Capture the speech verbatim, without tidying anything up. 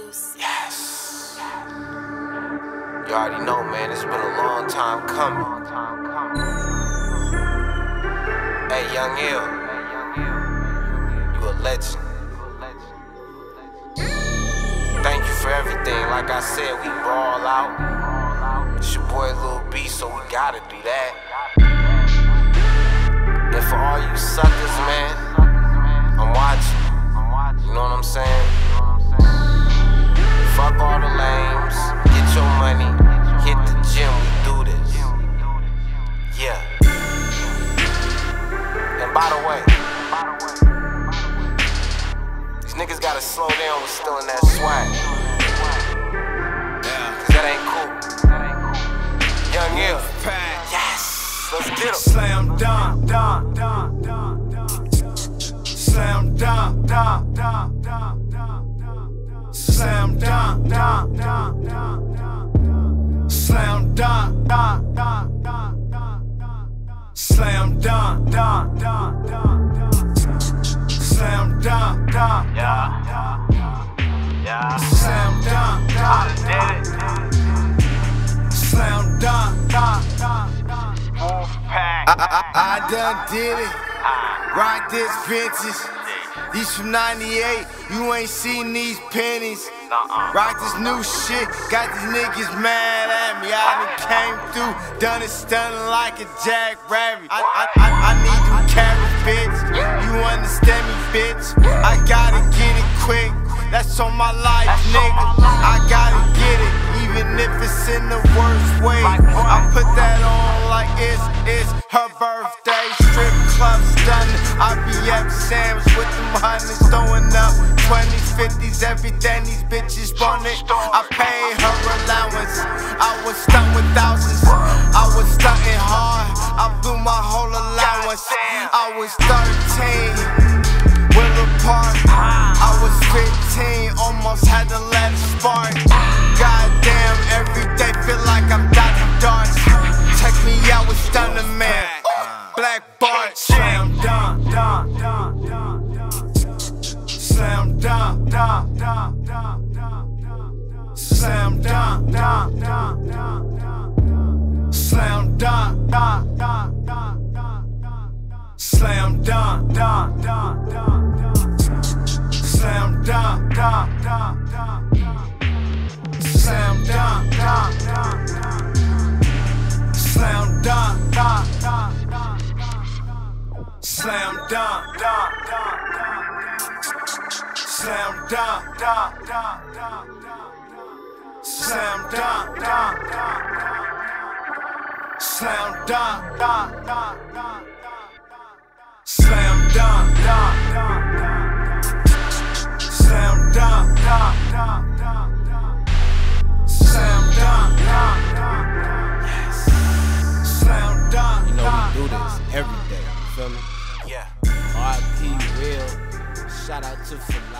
Juice. Yes. You already know, man, it's been a long time coming. Hey, Young Ill, you a legend. Thank you for everything. Like I said, we ball out. It's your boy Lil B, so we gotta do that. And for all you suckers, man, I'm watching. You know what I'm saying? Fuck all the lames, get your money, hit the gym, we do this. Yeah. And by the way, these niggas gotta slow down with still in that swag. Cause that ain't cool. Young Ill. Yes, let's get 'em. Slam dunk, dunk, dunk, dunk, dunk. Slam dunk, dunk, dunk, dunk, dunk. Slam dunk, dunk, dunk, dunk, dunk. Slam dunk, dunk, dunk, dunk, dunk. Slam dunk, dunk, dunk, dunk. Slam dunk, dunk. Yeah, yeah. Slam dunk, dunk. I done did it. Slam dunk, dunk, dunk, dunk. Wolfpack. I, I, I done did it. Rock this vintage. These from ninety-eight, you ain't seen these pennies. Nuh-uh. Rock this new shit, got these niggas mad at me. I done came through, done it stunning like a jackrabbit. I, I, I, I need you carrots, bitch. You understand me, bitch? I gotta get it quick. That's on my life, nigga. I gotta get it, even if it's in the worst way. I put that on like it's, it's her birthday. Strip club stunning. I be at Sam's with them hundreds, throwing up twenties, fifties, everything these bitches want it. I paid her allowance. I was stunned with thousands. I was stunting hard. I blew my whole allowance. I was thirteen, Willow Park. I was fifteen, almost had to let it spark. Goddamn, every day feel like I'm dodging darts. Check me out with Stunner Man, Black Bart. Slam dunk, dunk, dunk, dunk, dunk. Slam dunk, dunk, dunk, dunk, dunk. Slam dunk, dunk, dunk, dunk, dunk. Slam dunk, dunk, dunk, dunk, dunk. Slam dunk, dunk, dunk, dunk. Slam dunk, dunk, dunk, dunk. Slam dunk, dunk, dunk, dunk. Slam dunk, dunk, dunk, dunk. Slam dunk, dunk, dunk, dunk. Slam dunk, dunk, dunk, dunk. Slam dunk, dunk, dunk, dunk. Slam dunk, dunk, dunk, dunk. Slam dunk, dunk, dunk, dunk. Slam dunk, dunk, dunk, dunk. Slam dunk, dunk, dunk, dunk. Yes. Slam dunk. You know we do this every day, you feel me? Yeah. R I P Will, shout out to Fala.